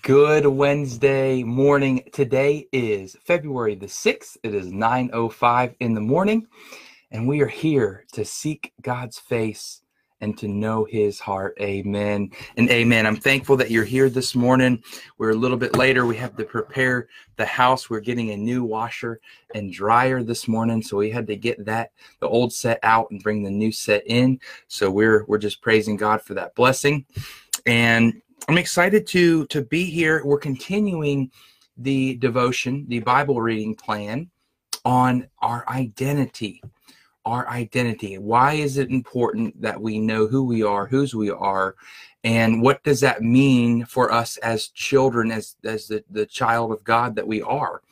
Good Wednesday morning. Today is February the 6th. It is 9:05 in the morning, and we are here to seek God's face and to know his heart. Amen and amen. I'm thankful that you're here this morning. We're a little bit later. We have to prepare the house. We're getting a new washer and dryer this morning, so we had to get the old set out and bring the new set in. So we're just praising God for that blessing. And I'm excited to be here. We're continuing the devotion, the Bible reading plan on our identity. Our identity. Why is it important that we know who we are, whose we are, and what does that mean for us as children, as the child of God that we are?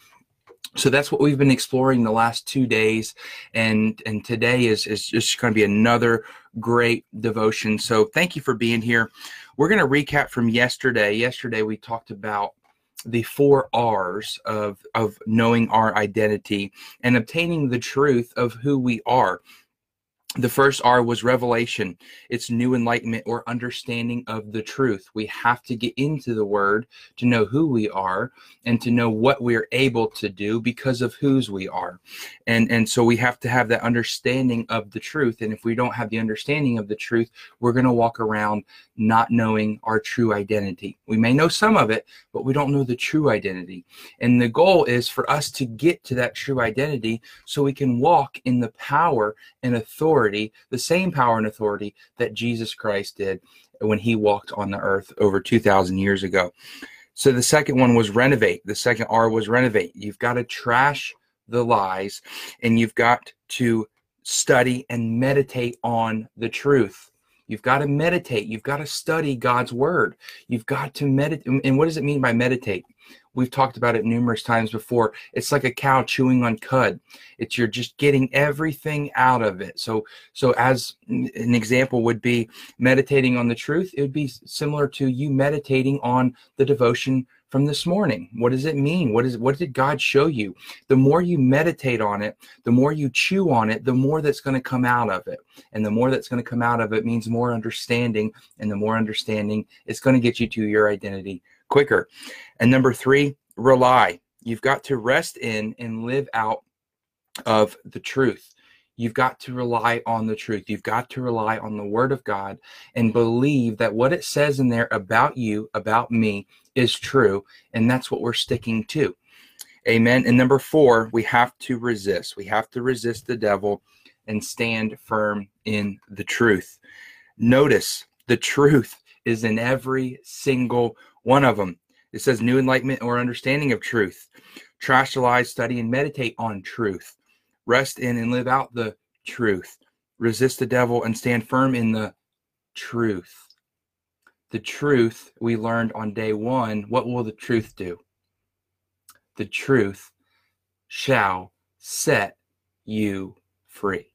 So that's what we've been exploring the last 2 days, and today is just going to be another great devotion. So thank you for being here. We're going to recap from yesterday. Yesterday we talked about the 4 R's of knowing our identity and obtaining the truth of who we are. The first R was revelation. It's new enlightenment or understanding of the truth. We have to get into the Word to know who we are and to know what we're able to do because of whose we are. And so we have to have that understanding of the truth. And if we don't have the understanding of the truth, we're going to walk around not knowing our true identity. We may know some of it, but we don't know the true identity. And the goal is for us to get to that true identity so we can walk in the power and authority, the same power and authority that Jesus Christ did when he walked on the earth over 2,000 years ago. So the second one was renovate. The second R was renovate. You've got to trash the lies, and you've got to study and meditate on the truth. You've got to meditate. You've got to study God's word. You've got to meditate. And what does it mean by meditate? We've talked about it numerous times before. It's like a cow chewing on cud. You're just getting everything out of it. So as an example would be meditating on the truth, it would be similar to you meditating on the devotion from this morning. What does it mean? What did God show you? The more you meditate on it, the more you chew on it, the more that's going to come out of it. And the more that's going to come out of it means more understanding. And the more understanding is going to get you to your identity quicker. And number 3, rely. You've got to rest in and live out of the truth. You've got to rely on the truth. You've got to rely on the word of God and believe that what it says in there about you, about me, is true. And that's what we're sticking to. Amen. And number 4, we have to resist. We have to resist the devil and stand firm in the truth. Notice the truth is in every single one of them. It says new enlightenment or understanding of truth. Trash the lies, study and meditate on truth. Rest in and live out the truth. Resist the devil and stand firm in the truth. The truth we learned on day 1. What will the truth do? The truth shall set you free.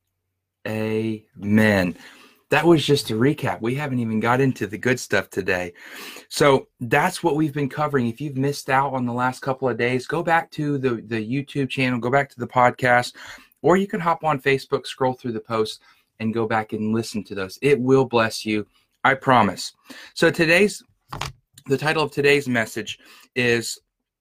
Amen. That was just a recap. We haven't even got into the good stuff today. So that's what we've been covering. If you've missed out on the last couple of days, go back to the YouTube channel, go back to the podcast, or you can hop on Facebook, scroll through the posts, and go back and listen to those. It will bless you, I promise. So the title of today's message is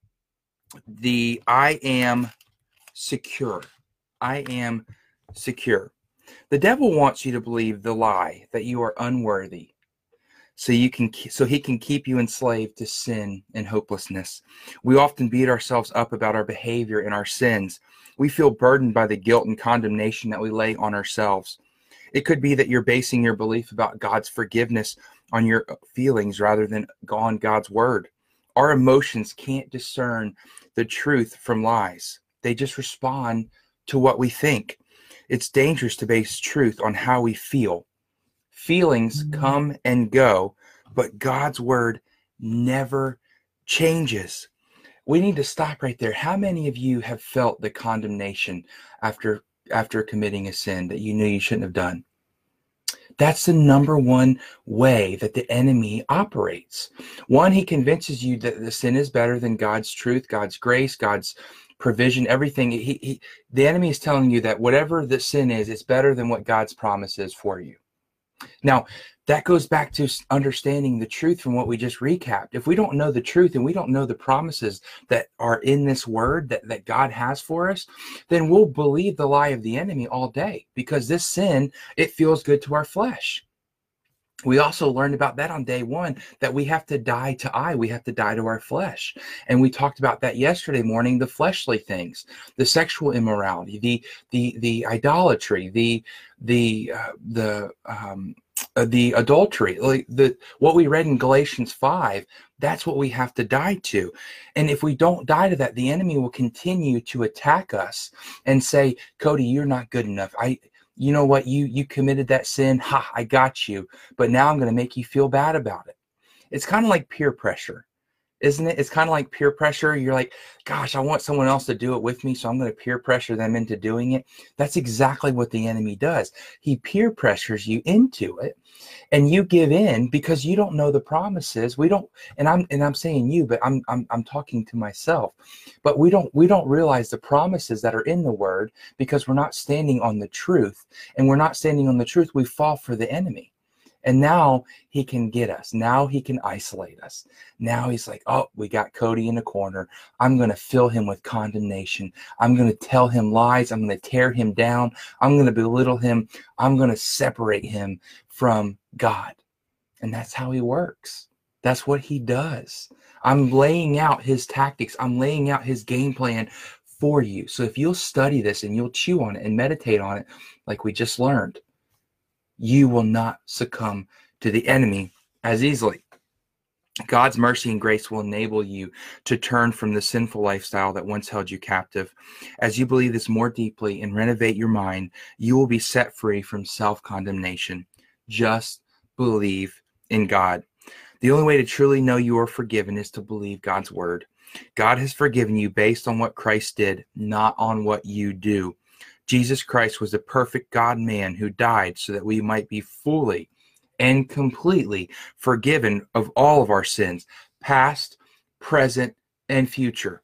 I am secure. I am secure. The devil wants you to believe the lie that you are unworthy, so he can keep you enslaved to sin and hopelessness. We often beat ourselves up about our behavior and our sins. We feel burdened by the guilt and condemnation that we lay on ourselves. It could be that you're basing your belief about God's forgiveness on your feelings rather than on God's word. Our emotions can't discern the truth from lies. They just respond to what we think. It's dangerous to base truth on how we feel. Feelings come and go, but God's word never changes. We need to stop right there. How many of you have felt the condemnation after committing a sin that you knew you shouldn't have done? That's the number one way that the enemy operates. One, he convinces you that the sin is better than God's truth, God's grace, God's provision, everything. The enemy is telling you that whatever the sin is, it's better than what God's promise is for you. Now, that goes back to understanding the truth from what we just recapped. If we don't know the truth and we don't know the promises that are in this word that God has for us, then we'll believe the lie of the enemy all day, because this sin, it feels good to our flesh. We also learned about that on day one, that we have to die to we have to die to our flesh. And we talked about that yesterday morning, the fleshly things, the sexual immorality, the idolatry, the adultery, like what we read in Galatians 5. That's what we have to die to. And if we don't die to that, the enemy will continue to attack us and say, Cody, you're not good enough. You know what? You committed that sin. Ha, I got you. But now I'm going to make you feel bad about it. It's kind of like peer pressure, isn't it? It's kind of like peer pressure. You're like, gosh, I want someone else to do it with me, so I'm going to peer pressure them into doing it. That's exactly what the enemy does. He peer pressures you into it, and you give in because you don't know the promises. We don't, and I'm saying you, but I'm talking to myself. But we don't realize the promises that are in the word, because we're not standing on the truth. And we're not standing on the truth, we fall for the enemy. And now he can get us. Now he can isolate us. Now he's like, oh, we got Cody in a corner. I'm going to fill him with condemnation. I'm going to tell him lies. I'm going to tear him down. I'm going to belittle him. I'm going to separate him from God. And that's how he works. That's what he does. I'm laying out his tactics. I'm laying out his game plan for you. So if you'll study this and you'll chew on it and meditate on it, like we just learned, you will not succumb to the enemy as easily. God's mercy and grace will enable you to turn from the sinful lifestyle that once held you captive. As you believe this more deeply and renovate your mind, you will be set free from self-condemnation. Just believe in God. The only way to truly know you are forgiven is to believe God's word. God has forgiven you based on what Christ did, not on what you do. Jesus Christ was the perfect God-man who died so that we might be fully and completely forgiven of all of our sins, past, present, and future.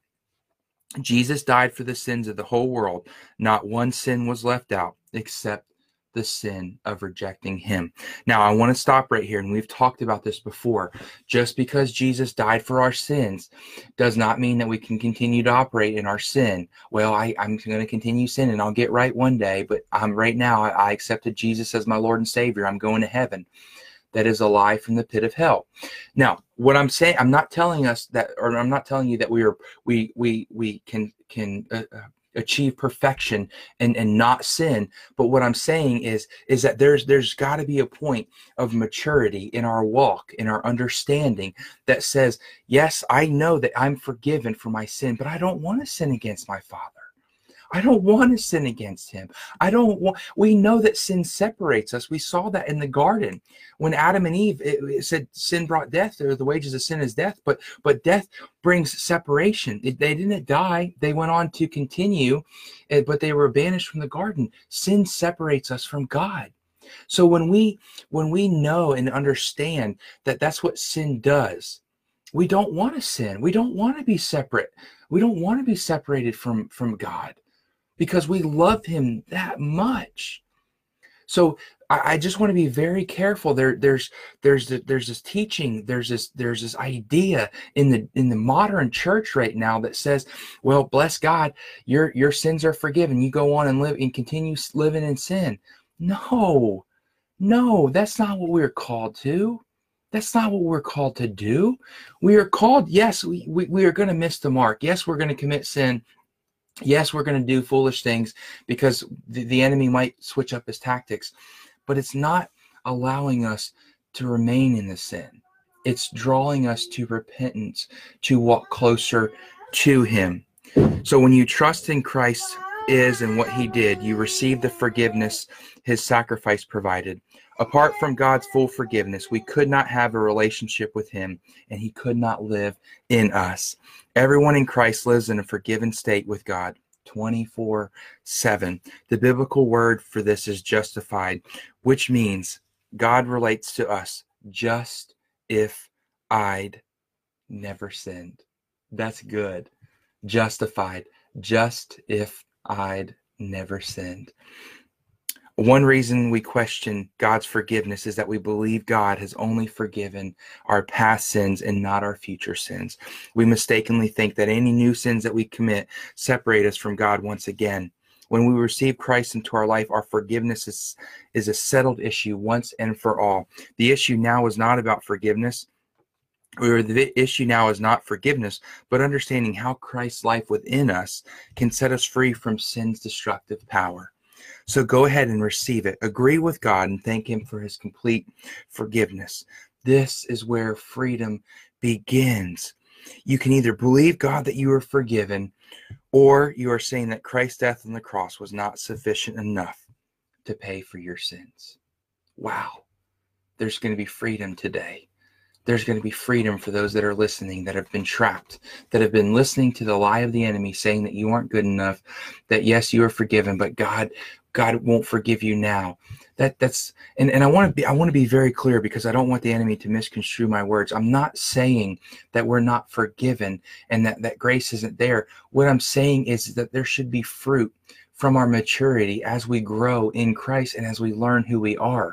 Jesus died for the sins of the whole world. Not one sin was left out except the sin of rejecting him. Now, I want to stop right here, and we've talked about this before. Just because Jesus died for our sins does not mean that we can continue to operate in our sin. Well, I'm going to continue sinning. I'll get right one day, but right now I accepted Jesus as my Lord and Savior. I'm going to heaven. That is a lie from the pit of hell. Now, what I'm saying, I'm not telling us that, or I'm not telling you that we can achieve perfection and not sin. But what I'm saying is that there's got to be a point of maturity in our walk, in our understanding, that says, yes, I know that I'm forgiven for my sin, but I don't want to sin against my Father. I don't want to sin against him. We know that sin separates us. We saw that in the garden when Adam and Eve, it said sin brought death, or the wages of sin is death, but death brings separation. They didn't die. They went on to continue, but they were banished from the garden. Sin separates us from God. So when we know and understand that that's what sin does, we don't want to sin. We don't want to be separate. We don't want to be separated from God, because we love him that much. So I just want to be very careful. There's this teaching, there's this idea in the modern church right now that says, well, bless God, your sins are forgiven. You go on and live and continue living in sin. No, that's not what we're called to. That's not what we're called to do. We are called, yes, we are going to miss the mark. Yes, we're going to commit sin. Yes, we're going to do foolish things because the enemy might switch up his tactics, but it's not allowing us to remain in the sin. It's drawing us to repentance, to walk closer to him. So when you trust in Christ and what he did, you receive the forgiveness his sacrifice provided. Apart from God's full forgiveness, we could not have a relationship with him, and he could not live in us. Everyone in Christ lives in a forgiven state with God 24/7. The biblical word for this is justified, which means God relates to us just if I'd never sinned. That's good. Justified, just if I'd never sinned. One reason we question God's forgiveness is that we believe God has only forgiven our past sins and not our future sins. We mistakenly think that any new sins that we commit separate us from God once again. When we receive Christ into our life, our forgiveness is a settled issue once and for all. The issue now is not about forgiveness, or the issue now is not forgiveness, but understanding how Christ's life within us can set us free from sin's destructive power. So go ahead and receive it. Agree with God and thank him for his complete forgiveness. This is where freedom begins. You can either believe God that you are forgiven, or you are saying that Christ's death on the cross was not sufficient enough to pay for your sins. Wow. There's going to be freedom today. There's going to be freedom for those that are listening, that have been trapped, that have been listening to the lie of the enemy saying that you aren't good enough, that yes, you are forgiven, but God won't forgive you now. And I want to be very clear, because I don't want the enemy to misconstrue my words. I'm not saying that we're not forgiven and that grace isn't there. What I'm saying is that there should be fruit from our maturity as we grow in Christ and as we learn who we are.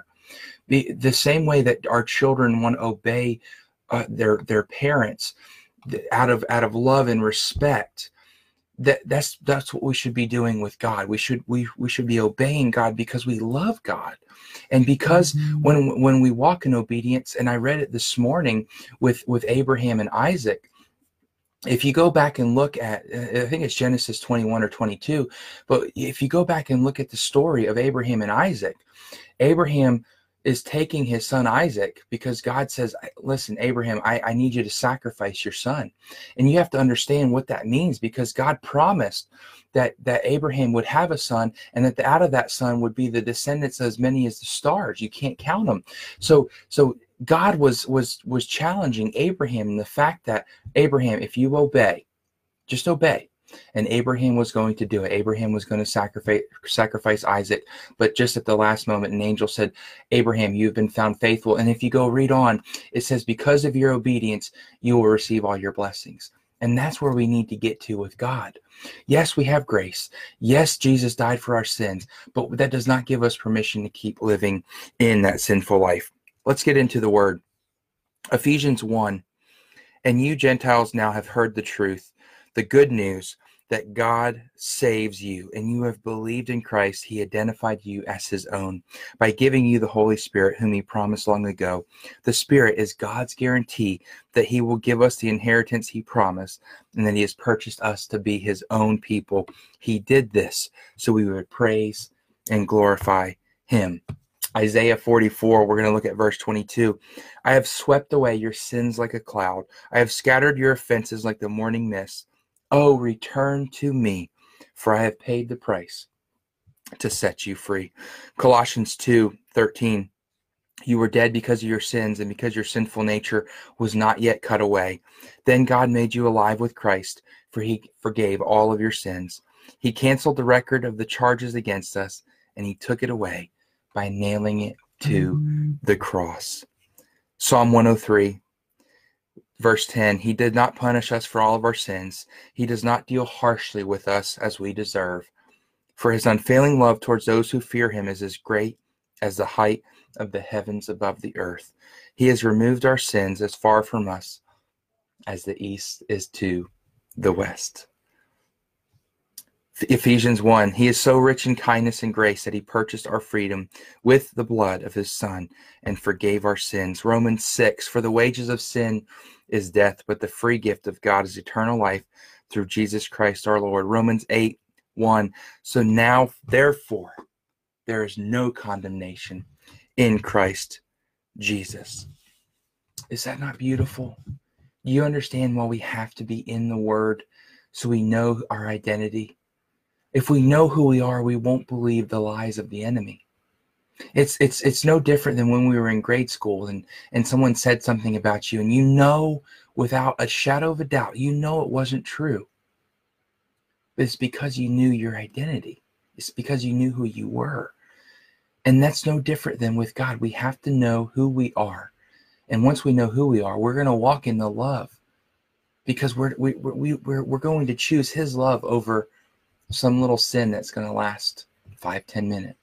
The same way that our children want to obey their parents out of love and respect, that's what we should be doing with God. We should be obeying God because we love God, and because when we walk in obedience. And I read it this morning with Abraham and Isaac. If you go back and look at, I think it's Genesis 21 or 22, but if you go back and look at the story of Abraham and Isaac, Abraham is taking his son Isaac because God says, listen, Abraham, I need you to sacrifice your son. And you have to understand what that means, because God promised that Abraham would have a son, and that out of that son would be the descendants as many as the stars. You can't count them. So God was challenging Abraham in the fact that, Abraham, if you obey, just obey. And Abraham was going to do it. Abraham was going to sacrifice Isaac. But just at the last moment, an angel said, Abraham, you've been found faithful. And if you go read on, it says, because of your obedience, you will receive all your blessings. And that's where we need to get to with God. Yes, we have grace. Yes, Jesus died for our sins. But that does not give us permission to keep living in that sinful life. Let's get into the word. Ephesians 1. And you Gentiles now have heard the truth, the good news that God saves you, and you have believed in Christ. He identified you as his own by giving you the Holy Spirit, whom he promised long ago. The Spirit is God's guarantee that he will give us the inheritance he promised, and that he has purchased us to be his own people. He did this so we would praise and glorify him. Isaiah 44, we're going to look at verse 22. I have swept away your sins like a cloud. I have scattered your offenses like the morning mist. Oh, return to me, for I have paid the price to set you free. Colossians 2:13. You were dead because of your sins and because your sinful nature was not yet cut away. Then God made you alive with Christ, for he forgave all of your sins. He canceled the record of the charges against us, and he took it away by nailing it to the cross. Psalm 103. Verse 10, he did not punish us for all of our sins. He does not deal harshly with us as we deserve. For his unfailing love towards those who fear him is as great as the height of the heavens above the earth. He has removed our sins as far from us as the east is to the west. Ephesians 1, he is so rich in kindness and grace that he purchased our freedom with the blood of his Son and forgave our sins. Romans 6, for the wages of sin is death, but the free gift of God is eternal life through Jesus Christ our Lord. Romans 8:1, so now, therefore, there is no condemnation in Christ Jesus. Is that not beautiful? Do you understand why we have to be in the Word so we know our identity? If we know who we are, we won't believe the lies of the enemy. It's no different than when we were in grade school and someone said something about you, and you know without a shadow of a doubt, you know it wasn't true. But it's because you knew your identity. It's because you knew who you were. And that's no different than with God. We have to know who we are. And once we know who we are, we're going to walk in the love, because we're going to choose his love over some little sin that's going to last 5-10 minutes.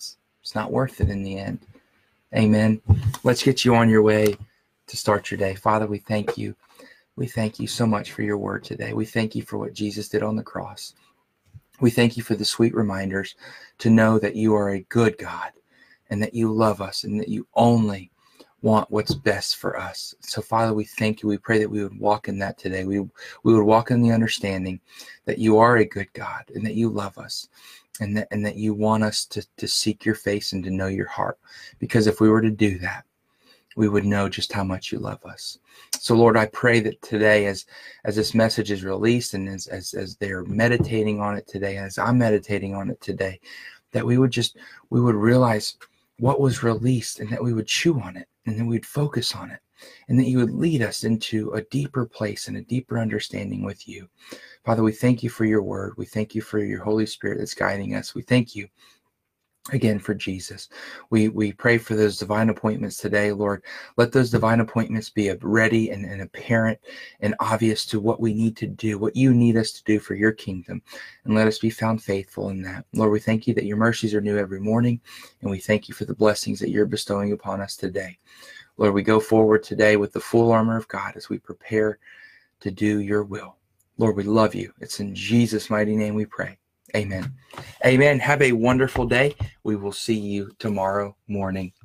It's not worth it in the end. Amen. Let's get you on your way to start your day. Father, we thank you. We thank you so much for your word today. We thank you for what Jesus did on the cross. We thank you for the sweet reminders to know that you are a good God and that you love us and that you only want what's best for us. So, Father, we thank you. We pray that we would walk in that today. We would walk in the understanding that you are a good God and that you love us and that you want us to seek your face and to know your heart. Because if we were to do that, we would know just how much you love us. So, Lord, I pray that today, as this message is released and as they're meditating on it today, as I'm meditating on it today, that we would realize what was released and that we would chew on it and then we'd focus on it and that you would lead us into a deeper place and a deeper understanding with you. Father, we thank you for your word. We thank you for your Holy Spirit that's guiding us. We thank you again for Jesus. We pray for those divine appointments today, Lord. Let those divine appointments be ready and apparent and obvious to what we need to do, what you need us to do for your kingdom. And let us be found faithful in that. Lord, we thank you that your mercies are new every morning. And we thank you for the blessings that you're bestowing upon us today. Lord, we go forward today with the full armor of God as we prepare to do your will. Lord, we love you. It's in Jesus' mighty name we pray. Amen. Amen. Have a wonderful day. We will see you tomorrow morning.